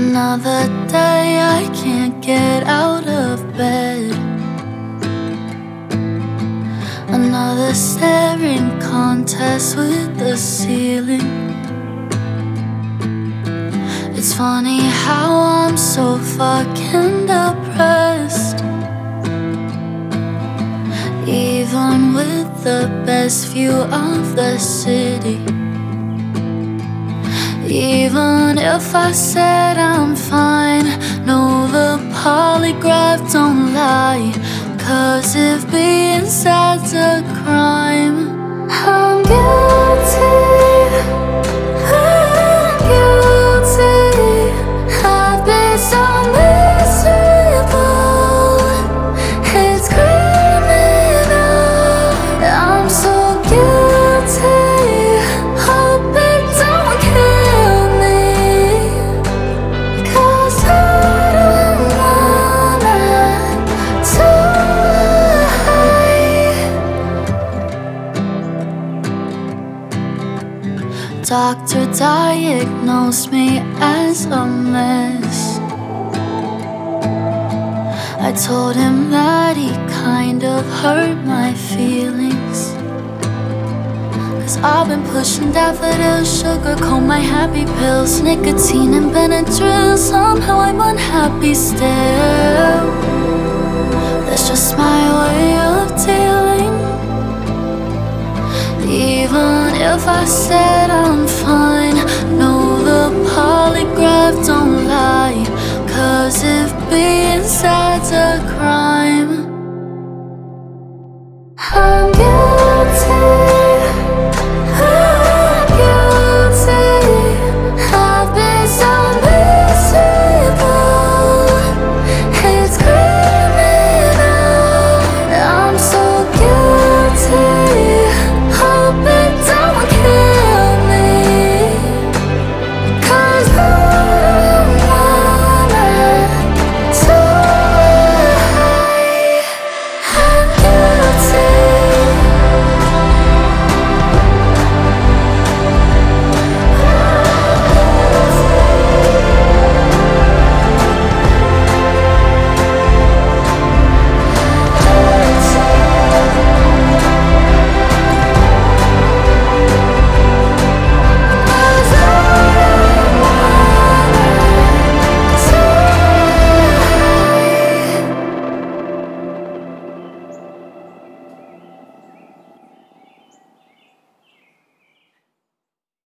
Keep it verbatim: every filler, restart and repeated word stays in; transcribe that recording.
Another day I can't get out of bed. Another staring contest with the ceiling. It's funny how I'm so fucking depressed, even with the best view of the city. Even if I said I'm fine, no, the polygraph don't lie. Cause if being sad's a crime, I'm guilty, I'm guilty. I've been so miserable, it's criminal. I'm so guilty, hope it don't kill me, cause I don't wanna die. Doctor diagnosed me as a mess. I told him that he kind of hurt my feelings, cause I've been pushing daffodils, sugar, coat my happy pills, nicotine and Benadryl. Somehow I'm unhappy still. That's just my way of dealing. Even if I said I'm fine, no, the polygraph don't lie. Cause if being sad's a crime,